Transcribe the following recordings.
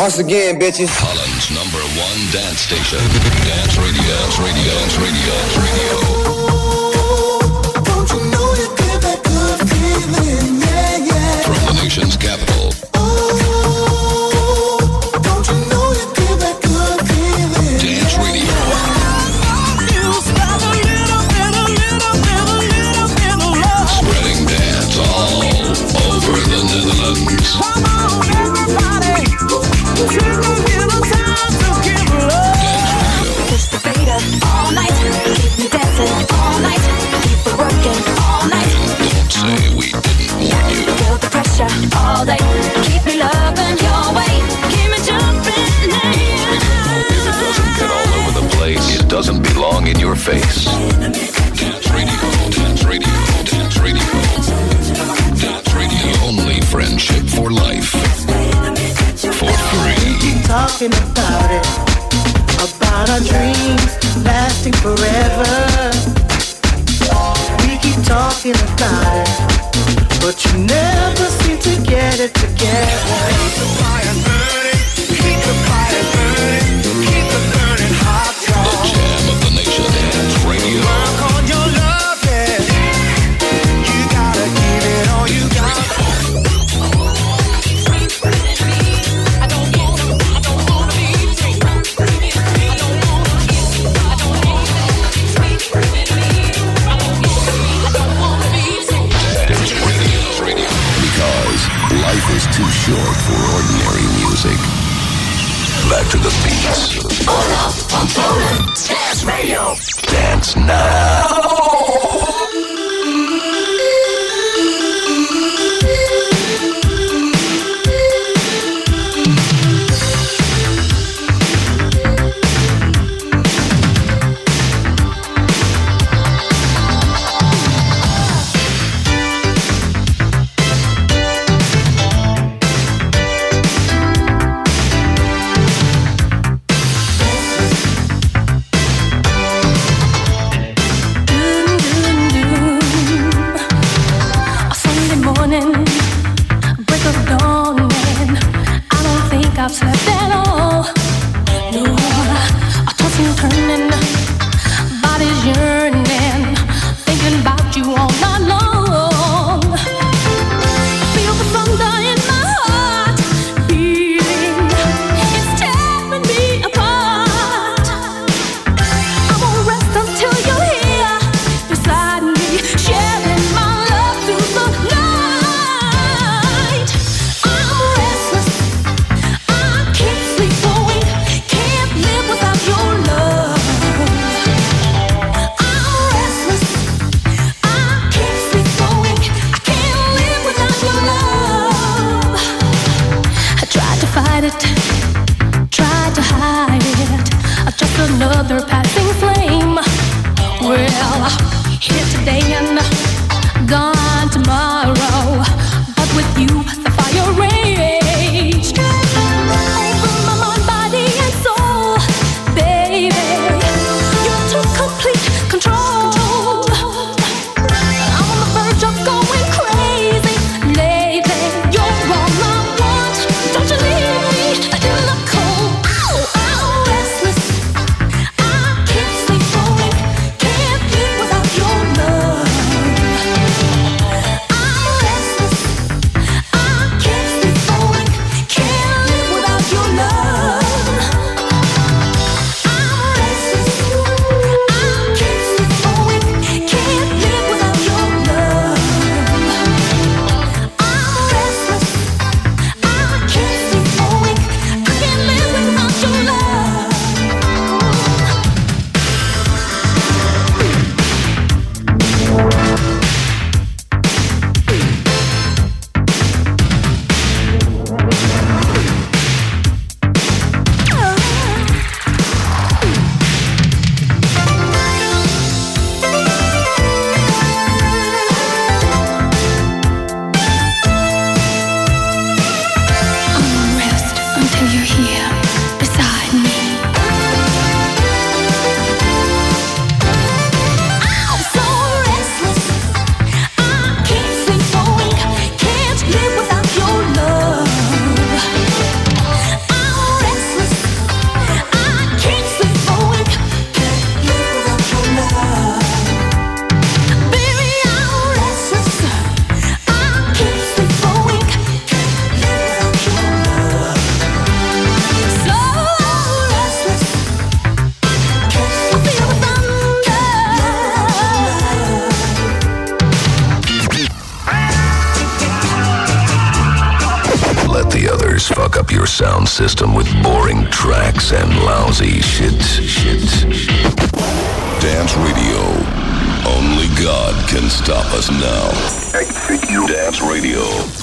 Once again, bitches. Holland's #1 dance station. Dance Radio. Dance Radio. Dance Radio. Dance Radio. Don't you know you get that good feeling? Yeah, yeah. From the nation's capital. Don't you know you get that good feeling? Dance Radio. Spreading dance all over the Netherlands. Come on, everybody. Take a little time to give love. Push the fader all night. Keep me dancing all night. Keep it working all night. Don't say we didn't warn you. Feel the pressure all day. Keep me loving your way. Keep me jumping now. If it doesn't get all over the place, it doesn't belong in your face. Dance Radio. Dance Radio. Dance Radio. Dance Radio. Only friendship for life. For free. Keep talking about it, about our dreams lasting forever. We keep talking about it, but you never seem to get it together. Keep the fire burning, keep the fire burning, keep the burning hot. The jam of the nation. Dance Radio. Work on your love, yeah. You gotta give it all you got. Life is too short for ordinary music. Back to the beats. Dance Radio. Dance now. I've slept at all. No, I toss and turning, body's yearning, thinking about you all night long. I feel the thunder in my heart beating, it's tearing me apart. I won't rest until you're here beside me, sharing my love through the night. I'm restless, can't sleep for a week, can't live without your love. I'm restless, I can't sleep for a week, I can't live without your love. I tried to fight it, tried to hide it, just another passing flame. Well, here today and gone tomorrow, but with you the fire raged. Over my mind, body and soul, baby, you took complete control. I'm on the verge of going crazy lately. You're all I want, don't you leave me in the cold. I'm restless, I can't sleep for a week, can't live without your love. I'm restless, I up your sound system with boring tracks and lousy shit. Dance Radio. Only God can stop us now. Dance Radio.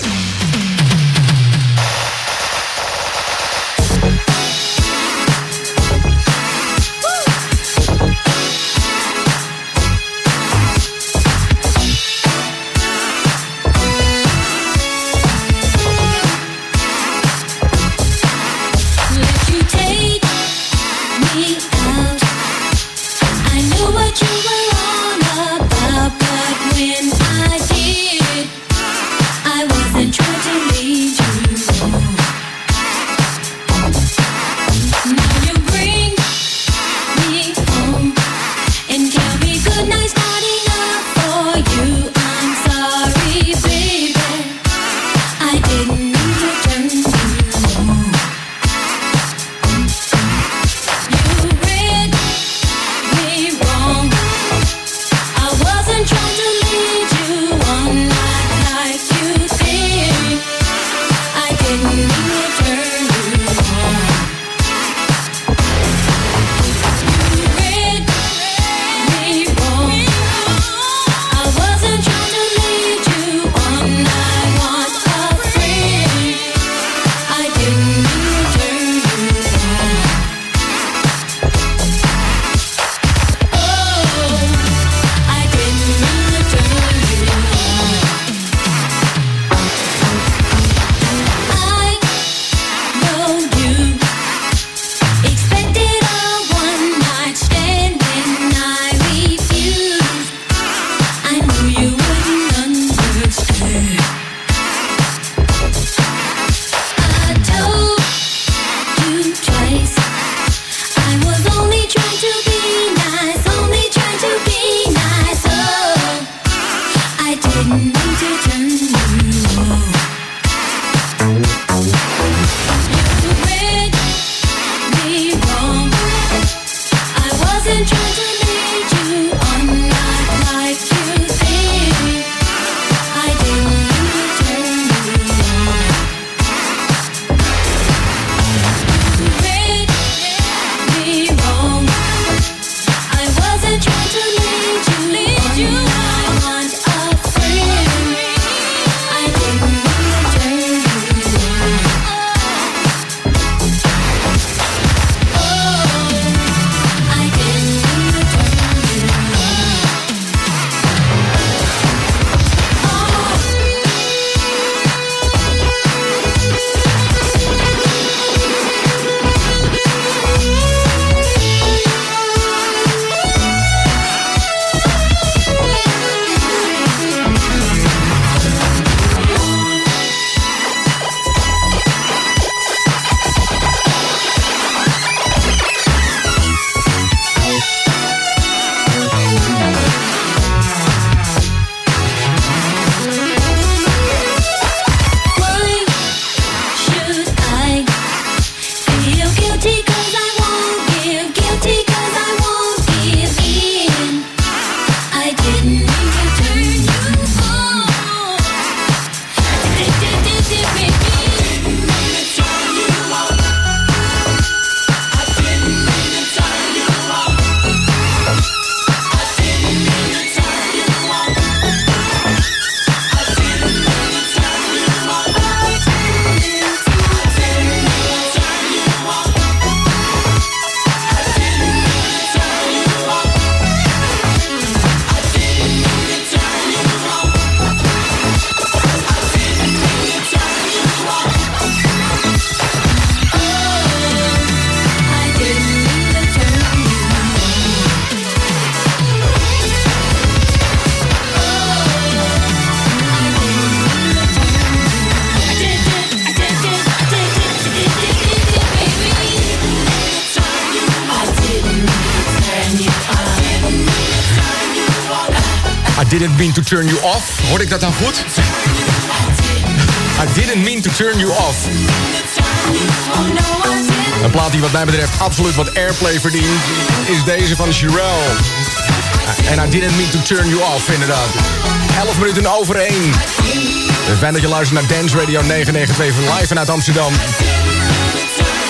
Didn't mean to turn you off. Hoorde ik dat dan goed? I didn't mean to turn you off. Een plaat die wat mij betreft absoluut wat airplay verdient is deze van Cherrelle. En I didn't mean to turn you off, inderdaad. 11 minuten over 1. Fijn dat je luistert naar Dance Radio 992 live vanuit Amsterdam.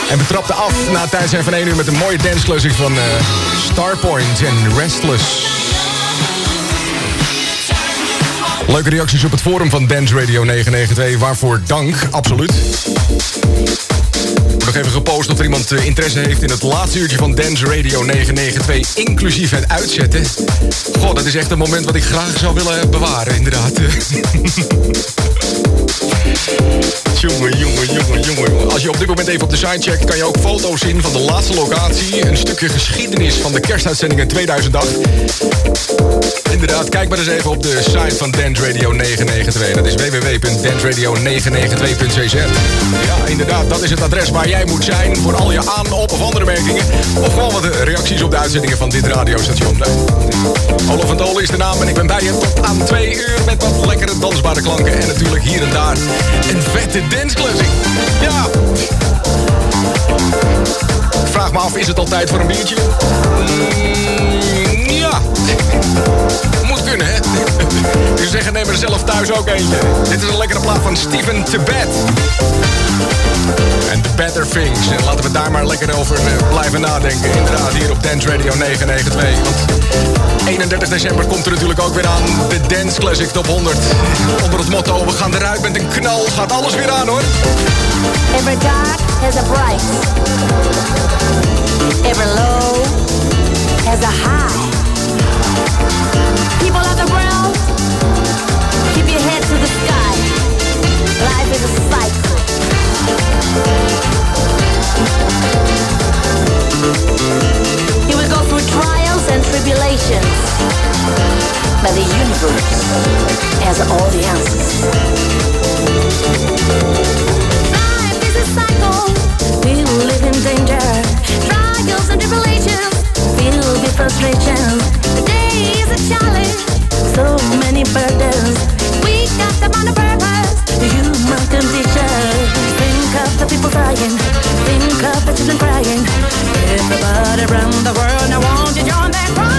En we trapten af na het tijd zijn van 1 uur met een mooie danceclassic van Starpoint en Restless. Leuke reacties op het forum van Dance Radio 992. Waarvoor dank, absoluut. Ik heb nog even gepost of er iemand interesse heeft in het laatste uurtje van Dance Radio 992. Inclusief het uitzetten. Goh, dat is echt een moment wat ik graag zou willen bewaren, inderdaad. Jongen. Als je op dit moment even op de site checkt, kan je ook foto's zien van de laatste locatie. Een stukje geschiedenis van de kerstuitzending in 2008. Inderdaad, kijk maar eens even op de site van Dance Radio 992. Dat is www.danceradio992.cz. Ja, inderdaad, dat is het adres waar jij moet zijn voor al je aan-, op- of andere merkingen. Of gewoon wat reacties op de uitzendingen van dit radiostation. Olaf van Dolen is de naam en ik ben bij je tot aan 2 uur met wat lekkere dansbare klanken. En natuurlijk hier en daar een vette danceclassic. Ja. Ik vraag me af, is het al tijd voor een biertje? Ja. Moet kunnen, hè? Dus zeggen, neem er zelf thuis ook eentje. Dit is een lekkere plaat van Steven Tibet. En The Better Things. En laten we daar maar lekker over blijven nadenken. Inderdaad, hier op Dance Radio 992. Want 31 december komt er natuurlijk ook weer aan. De Dance Classic Top 100. Onder het motto, we gaan eruit met een knal. Gaat alles weer aan, hoor. Every dark has a bright. Every low has a high. People of the world, keep your head to the sky. Life is a cycle. You will go through trials and tribulations, but the universe has all the answers. Life is a cycle, we will live in danger. Trials and tribulations, filled with frustration. The day is a challenge, so many burdens. We got them on a purpose, the human condition. Think of the people dying, think of the children crying. Everybody around the world, I want you to join that cry.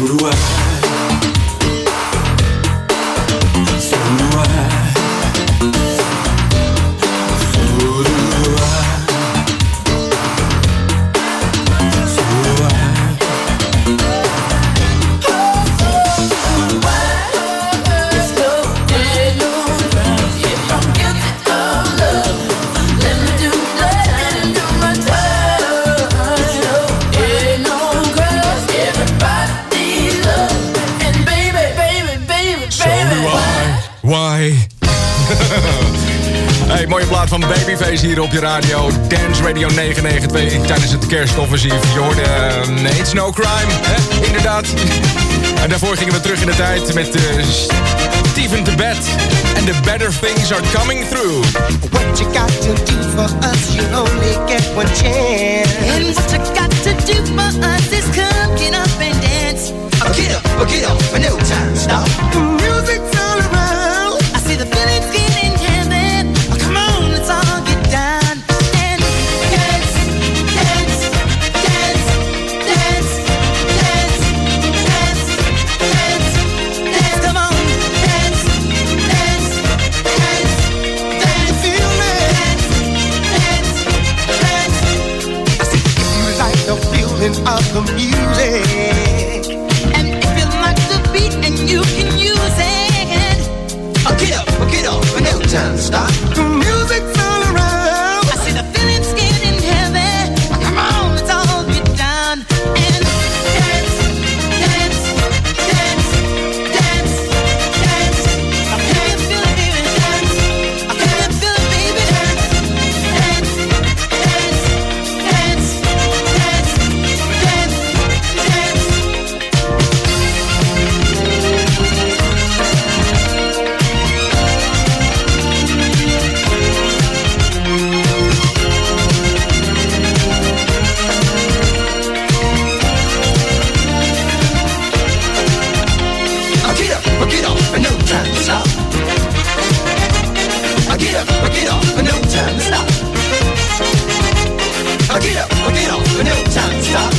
do I. So do I. So do I. So do I. Why? Hey, mooie plaat van Babyface hier op je radio. Dance Radio 992 tijdens het kerstoffensief. Je hoorde It's No Crime, hè? Inderdaad. En daarvoor gingen we terug in de tijd met Stephen Tibet. And the better things are coming through. What you got to do for us, you only get one chance. And what you got to do for us is come get up and dance. Get up, for no time to stop. The music's all around. I see the feeling's getting heaven. Oh, come on, let's all get down and dance, dance, dance, dance, dance, dance, dance, dance. Come on, dance, dance, dance, dance. Feel me? Dance, dance, dance. I see if you like the feeling of the music. You can use it. Get up, for no time to stop. The music's all around. I see the feeling's getting heavy. Come on, let's all get down and dance, dance, dance, dance, dance. Can you feel it, baby? Dance. Can you feel it, baby? Dance, dance, dance, dance, dance, dance, dance. Get up, for no time to stop. Get up, for no time to stop. Get up, for no time to stop.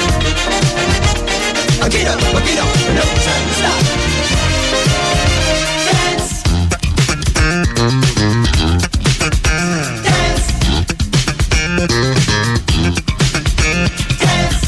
Get up, for no time to stop. Dance. Dance. Dance.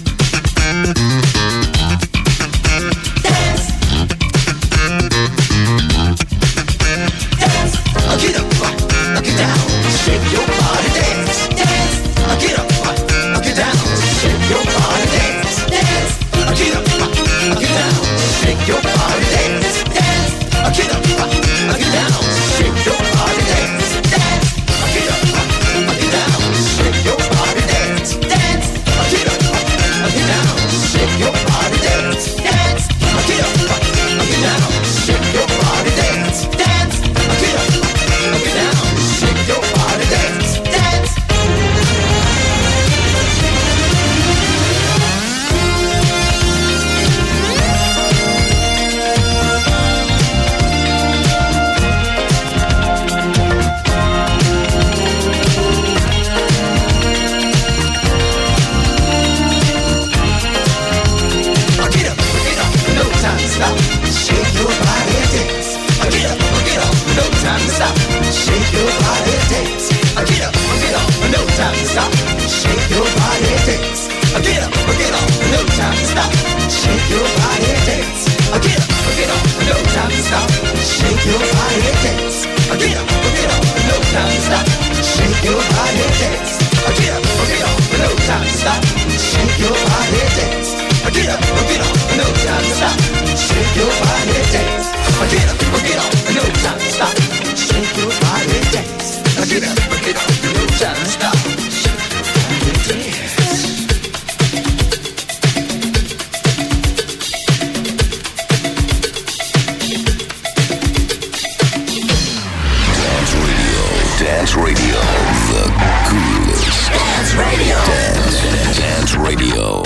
Get up, get down, shake your body, dance. Dance. Get up, get down, shake your body, dance. Dance. Get up, get down, shake your body, dance. Dance. Get up, get down, shake your body, dance. Dance. Get up, get down, shake your body, dance. Dance. Get up, get down, shake your body, dance. Dance. Get up, get down, shake your body, dance. Dance. Get up, get down, shake your body, dance. Dance. Get up, no time to stop. Shake your body and dance. Get up, no time to stop. Shake your body and dance. Get up, no time to stop. Shake your body and dance. Get up, no time to stop. Shake your body and dance. Get up, no time to stop. Shake your body and dance. Get up, no time to stop. Shake your body and dance. Get up, no time to stop. Shake your body and dance. Get up, no time to stop. Shake your body and dance. Get up, no time to stop. Shake your body and dance. Get up, no time to stop. Shake your body and dance. Dance Radio, the coolest. Dance Radio. Dance Radio.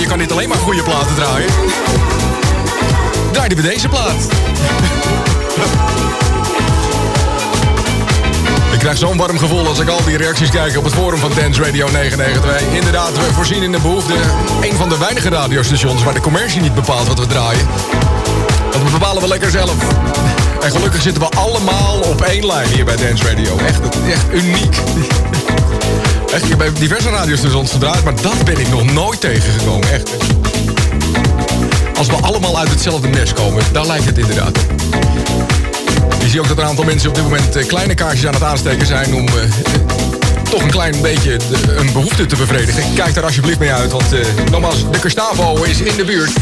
je kan niet alleen maar goede platen draaien. Draai die bij deze plaat. Ik krijg zo'n warm gevoel als ik al die reacties kijk op het forum van Dance Radio 992. Inderdaad, we voorzien in de behoefte een van de weinige radiostations waar de commercie niet bepaalt wat we draaien. Dat bepalen we lekker zelf. En gelukkig zitten we allemaal op één lijn hier bij Dance Radio. Echt uniek. Echt, ik heb bij diverse radiostations gedraaid, maar dat ben ik nog nooit tegengekomen. Echt. Als we allemaal uit hetzelfde nest komen, daar lijkt het inderdaad op. Je ziet ook dat een aantal mensen op dit moment kleine kaarsjes aan het aansteken zijn om toch een klein beetje een behoefte te bevredigen. Kijk daar alsjeblieft mee uit, want nogmaals, de Gustavo is in de buurt.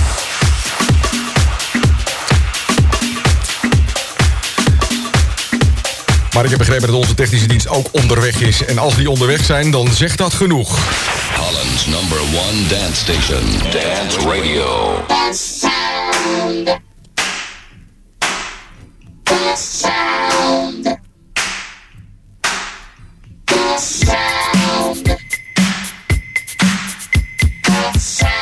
Maar ik heb begrepen dat onze technische dienst ook onderweg is. En als die onderweg zijn, dan zegt dat genoeg. Holland's number 1 dance station, Dance Radio. Dance sound. Dance sound. Dance sound. Dance sound.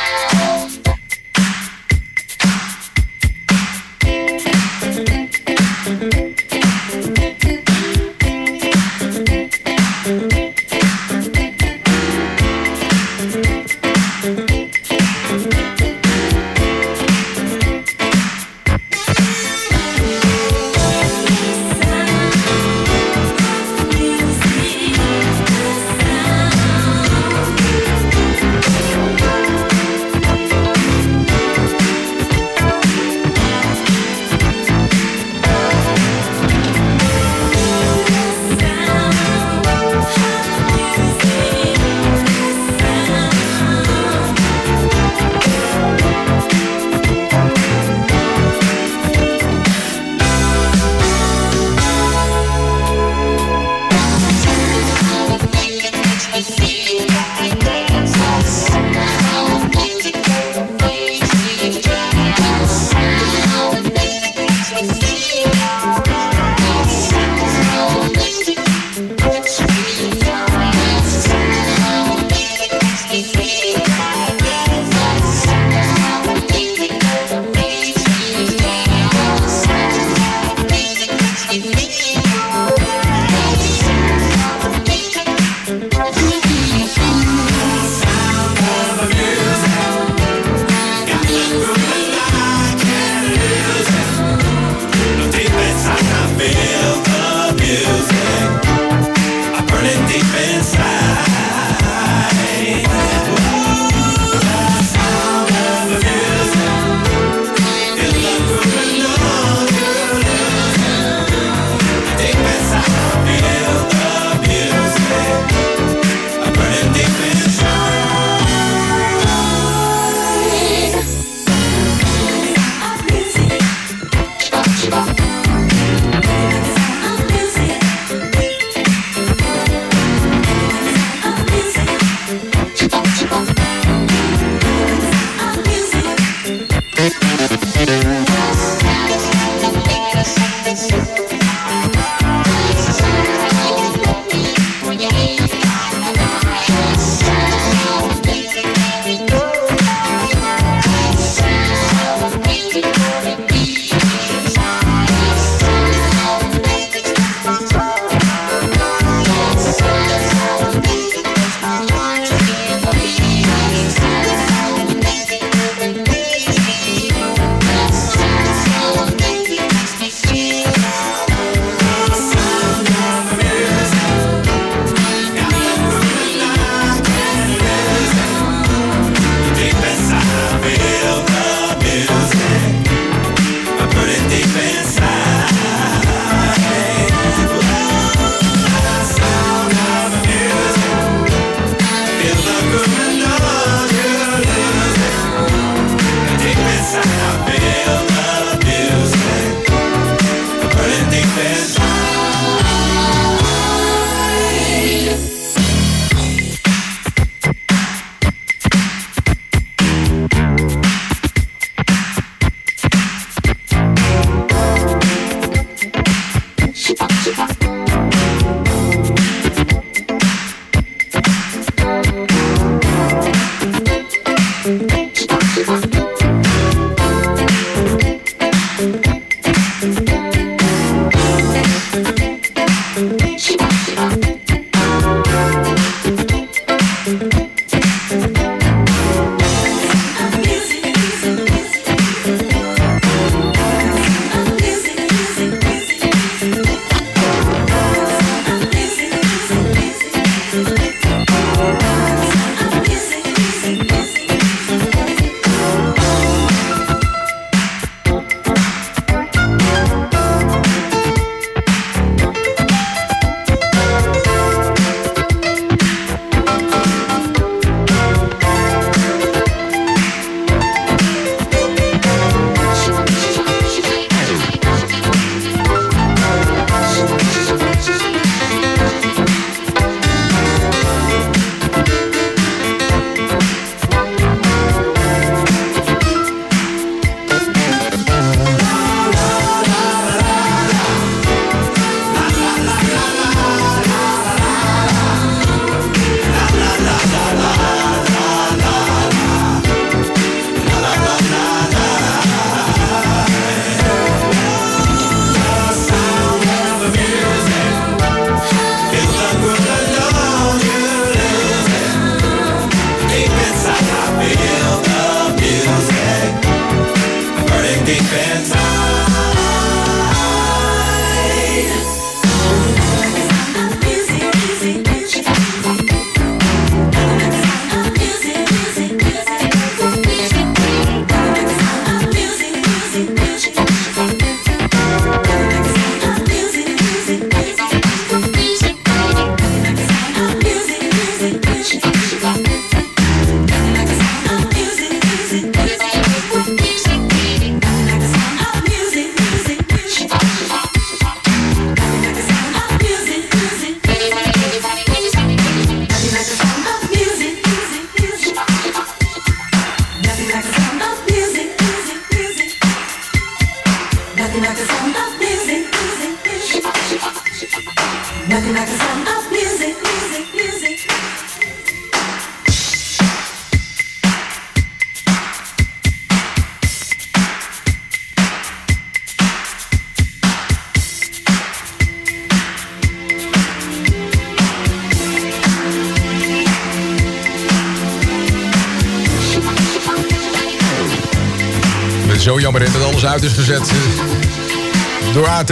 Zo jammer dat alles uit is gezet door AT.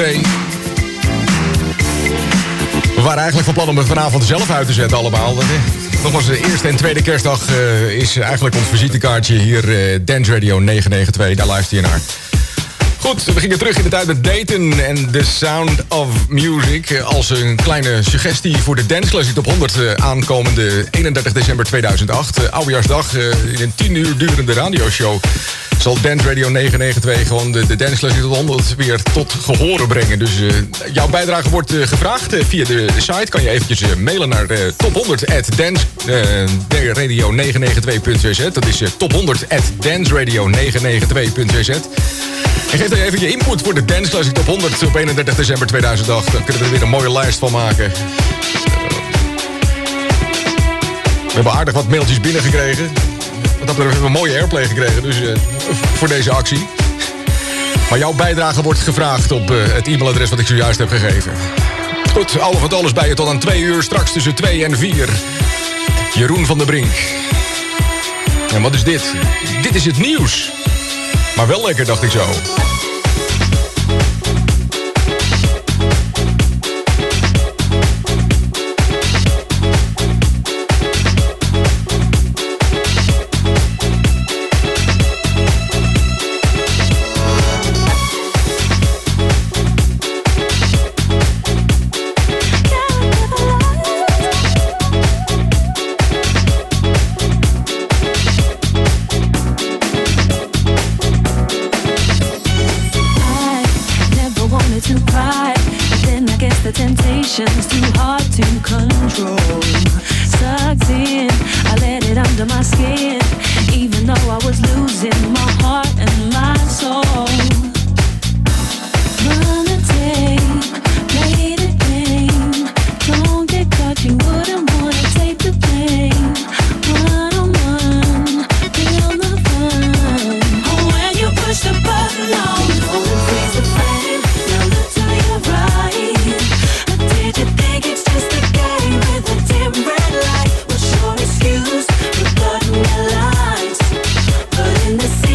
We waren eigenlijk van plan om het vanavond zelf uit te zetten allemaal. Nogmaals, de eerste en tweede kerstdag is eigenlijk ons visitekaartje hier. Dance Radio 992, daar luister je naar. Goed, we gingen terug in de tijd met Dayton en The Sound of Music. Als een kleine suggestie voor de Dance Classic Top 100 aankomende 31 december 2008. Oudejaarsdag, in een 10 uur durende radioshow zal Dance Radio 992 gewoon de Dance Classic Top 100 weer tot gehoren brengen. Dus jouw bijdrage wordt gevraagd via de site. Kan je eventjes mailen naar top100@danceradio992.cz. Dat is top100@danceradio992.cz. En geef er even je input voor de Dance Classic Top 100 op 31 december 2008. Dan kunnen we er weer een mooie lijst van maken. We hebben aardig wat mailtjes binnengekregen. Dat hebben we een mooie airplay gekregen dus, voor deze actie. Maar jouw bijdrage wordt gevraagd op het e-mailadres wat ik zojuist heb gegeven. Goed, alle van alles bij je tot aan 2 uur. Straks tussen 2 en 4. Jeroen van der Brink. En wat is dit? Dit is het nieuws. Maar wel lekker, dacht ik zo. It's too hard to control. Sucked in, I let it under my skin. Even though I was losing my heart and my soul. Run the tape, play the game. Don't get caught, you wouldn't wanna take the blame. One-on-one, feel the fun. When you push the button on, don't freeze the flame. Now look to your right. Did you think it's just a game with a dim red light? What's your excuse for cutting the lights? But in the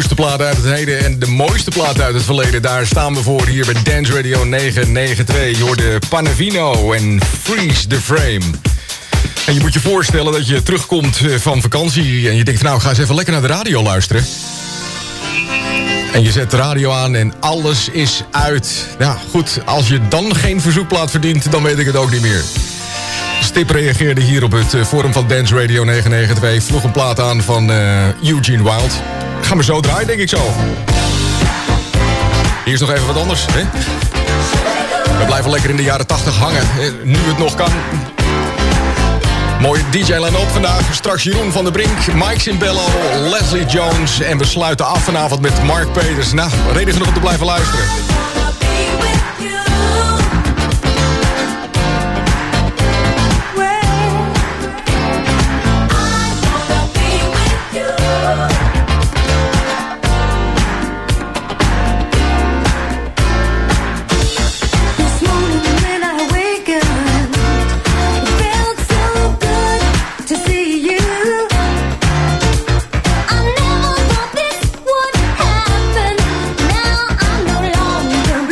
nieuwste platen uit het heden en de mooiste platen uit het verleden. Daar staan we voor hier bij Dance Radio 993. Je hoorde Panavino en Freeze the Frame. En je moet je voorstellen dat je terugkomt van vakantie en je denkt, nou, ga eens even lekker naar de radio luisteren. En je zet de radio aan en alles is uit. Ja, goed, als je dan geen verzoekplaat verdient, dan weet ik het ook niet meer. Stip reageerde hier op het forum van Dance Radio 992. Vroeg een plaat aan van Eugene Wild. Gaan we zo draaien, denk ik zo. Hier is nog even wat anders, hè? We blijven lekker in de jaren 80 hangen, nu het nog kan. Mooie DJ line-up vandaag. Straks Jeroen van der Brink, Mike Simbello, Leslie Jones. En we sluiten af vanavond met Mark Peters. Nou, reden genoeg om te blijven luisteren. I never thought this would happen. Now I'm no longer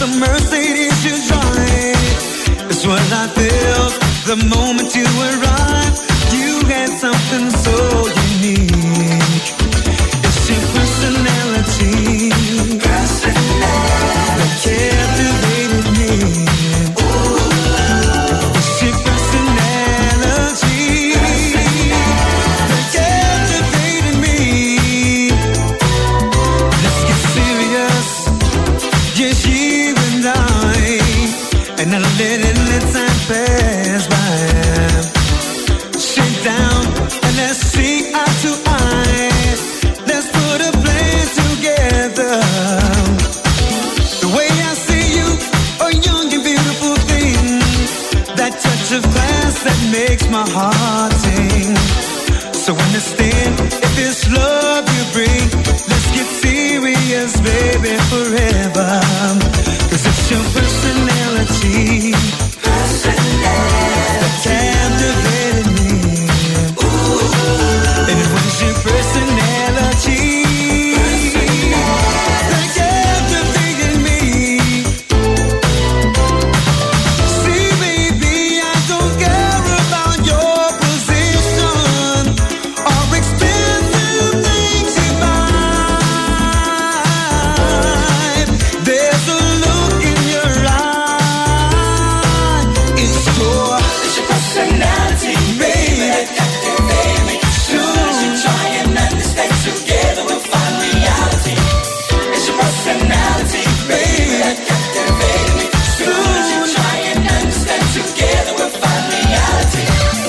a Mercedes you drive. It's what I felt the moment you arrived. You had something so unique. It's your personality that captivated me. It's your personality that captivated me. Let's get serious, just you and I, and not letting the time pass by. Sit down and let's see eye to eye. Let's put a plan together. The way I see you, a young and beautiful thing. That touch of class that makes my heart sing. So understand, if it's love you bring, let's get serious, baby, forever. 'Cause it's your personality that captivated me. And it was your personality that captivated me. See, baby, I don't care about your position or expensive things you buy. There's a look in your eye. It's your personality, baby, that captivated me. Sure, you try and understand, together we'll find reality. It's your personality, baby, that captivated me. Sure, you try and understand, together we'll find reality.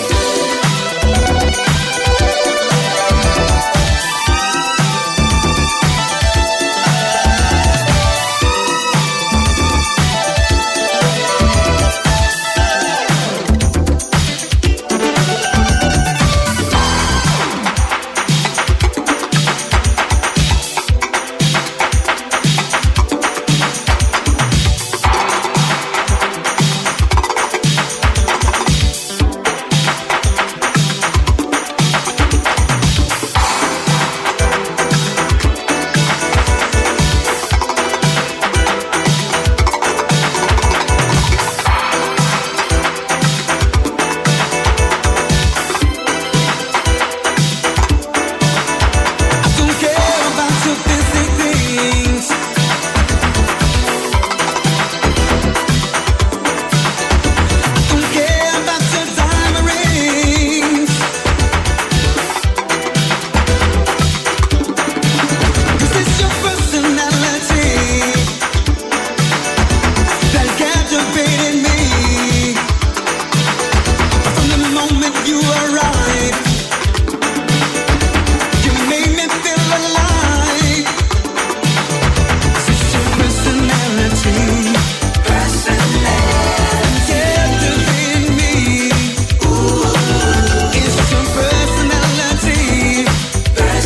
I don't care about your busy things. Don't care about your diamond rings. 'Cause it's your personality that captivated me. From the moment you arrived, you made me feel alive. It's your personality that captivated me. It's your personality that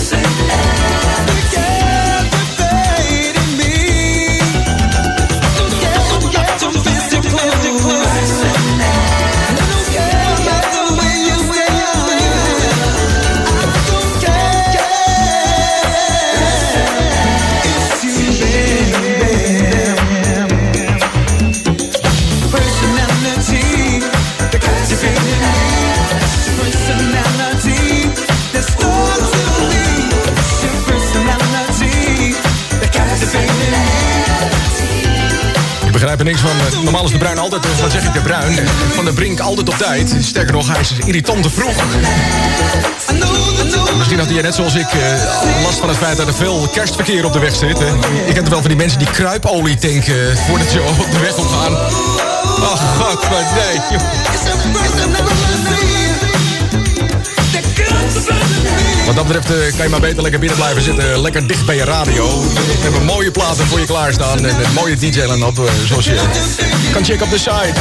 captivated me. Don't care about your physical. I don't care about the way you wear. I don't care. It's you, baby. Personality that captivated me. Personality that spoke to me. It's your personality that captivated me. Je begrijpt er niks van. Normaal is de Bruin altijd, wat zeg ik, de Bruin. Van de Brink altijd op tijd. Sterker nog, hij is irritant te vroeg. Misschien had hij net zoals ik last van het feit dat er veel kerstverkeer op de weg zit. Ik ken er wel van die mensen die kruipolie tanken voordat ze op de weg op gaan. Ach, god, maar nee. Wat dat betreft kan je maar beter lekker binnen blijven zitten. Lekker dicht bij je radio. We hebben mooie platen voor je klaarstaan. En een mooie DJ-line-up, zoals je kan checken op de site.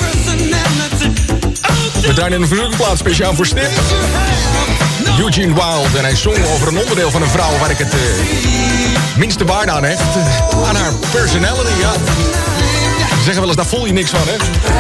We draaien in een verhuurplaats speciaal voor Stip. Eugene Wilde. En hij zong over een onderdeel van een vrouw waar ik het minste waarde aan hecht. Aan haar personality, ja. Ze zeggen wel eens, daar voel je niks van, hè.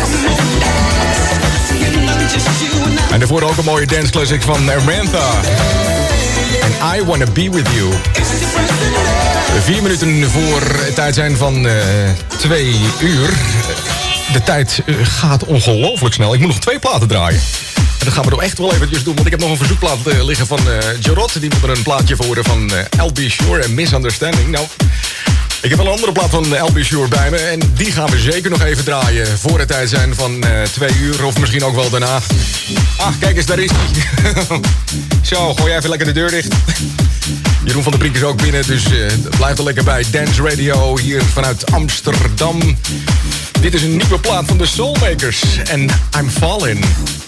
En daarvoor ook een mooie dance classic van Arantha. And I Wanna Be With You. 4 minuten voor het tijd zijn van 2 uur. De tijd gaat ongelooflijk snel. Ik moet nog 2 platen draaien. En dat gaan we toch echt wel eventjes doen. Want ik heb nog een verzoekplaat liggen van Jarrod. Die moet er een plaatje voor horen van L.B. Sure en Misunderstanding. Nou, ik heb wel een andere plaat van L.B. Sure bij me. En die gaan we zeker nog even draaien. Voor het tijd zijn van 2 uur. Of misschien ook wel daarna. Ah, kijk eens, daar is hij. Zo, gooi jij even lekker de deur dicht. Jeroen van der Brink is ook binnen, dus blijf er lekker bij. Dance Radio hier vanuit Amsterdam. Dit is een nieuwe plaat van de Soulmakers. En I'm Falling.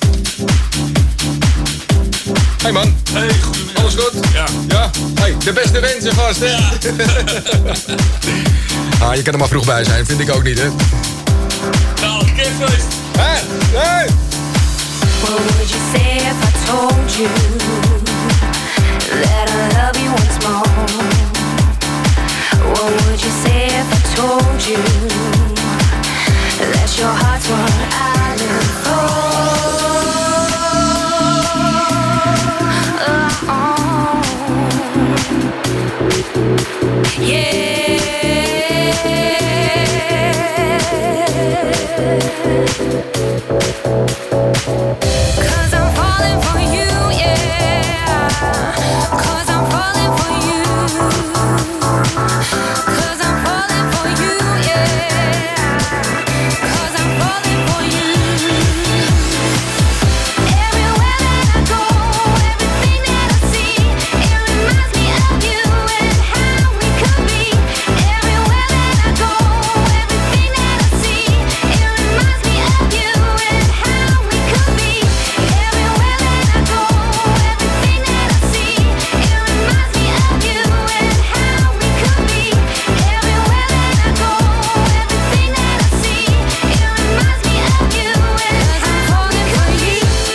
Hey man. Hey, goedemiddag. Alles goed? Ja. Ja? Hey, de beste wensen vast, hè? Ja. Ah, je kan er maar vroeg bij zijn, vind ik ook niet, hè? Nou, kerstfeest. Hey, hey! What would you say if I told you that I love you once more? What would you say if I told you that your heart's what I live for? Cause I'm falling for you, yeah. Cause I'm falling for you. Cause I'm falling for you, yeah. Cause I'm falling for you. Everywhere that I go, everything that I see, it reminds me of you and how we could be. Everywhere that I go, everything that I see, it reminds me of you and how we could be. Everywhere that I go, everything that I see, it reminds me of you and how we could be. Everywhere that I go, everything that I see, it reminds me of you and how we could be.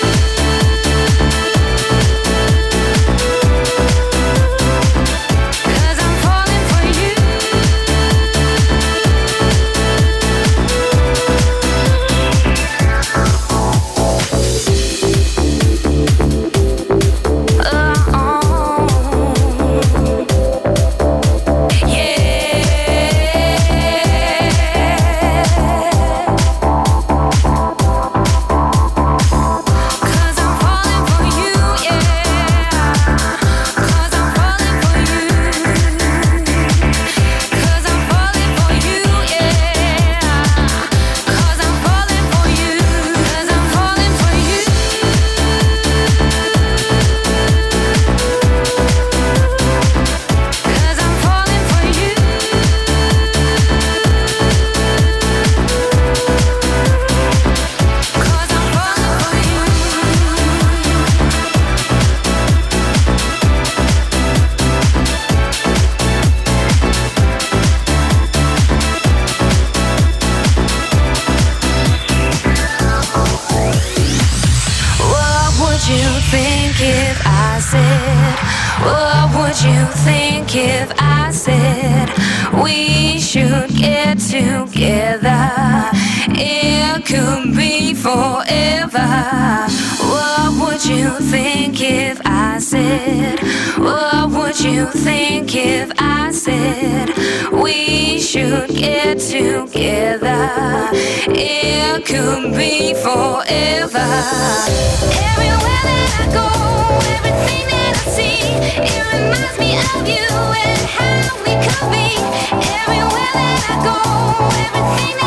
Cause I'm falling for you. Cause I'm falling for you, yeah. Cause I'm falling for you. Cause I'm falling for you, yeah. Cause I'm falling for you. Cause I'm falling for you. Cause I'm falling for you. Cause I'm falling for you. What would you think if I said? What would you think if I said we should get together? It could be forever. What would you think if I said? What would you think if I said we should get together? It could be forever. Everywhere that I go, everything that I see, it reminds me of you and how we could be. Everywhere that I go, everything